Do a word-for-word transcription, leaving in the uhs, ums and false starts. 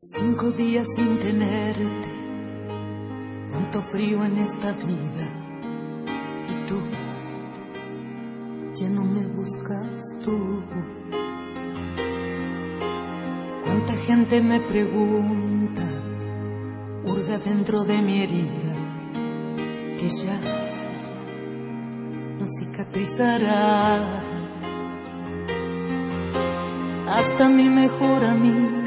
Cinco días sin tenerte, cuánto frío en esta vida. Y tú, ya no me buscas tú. Cuánta gente me pregunta, hurga dentro de mi herida, que ya no cicatrizará. Hasta mi mejor amigo